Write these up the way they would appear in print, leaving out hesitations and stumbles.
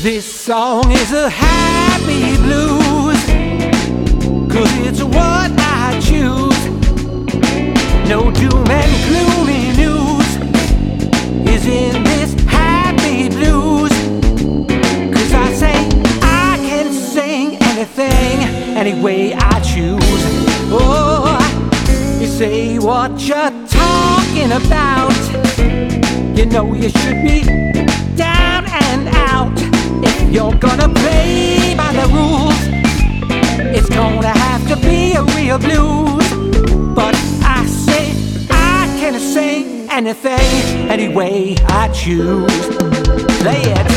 This song is a happy blues, 'cause it's what I choose. No doom and gloomy news is in this happy blues, 'cause I say I can sing anything, any way I choose. Oh, you say what you're talking about, you know you should be down and out. If you're gonna play by the rules, it's gonna have to be a real blues. But I say I can sing anything, any way I choose. Play it.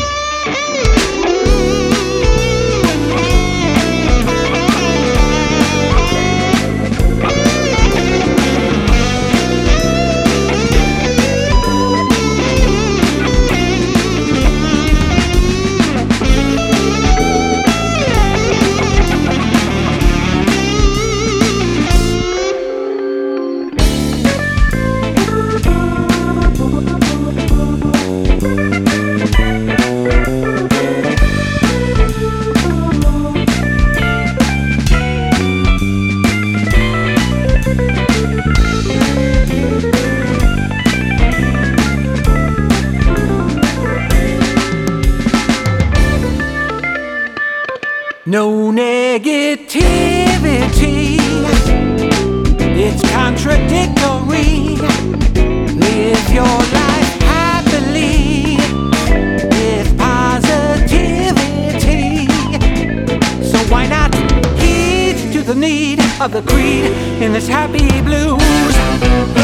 No negativity, it's contradictory. Live your life happily with positivity. So why not heed to the need of the creed in this happy blues?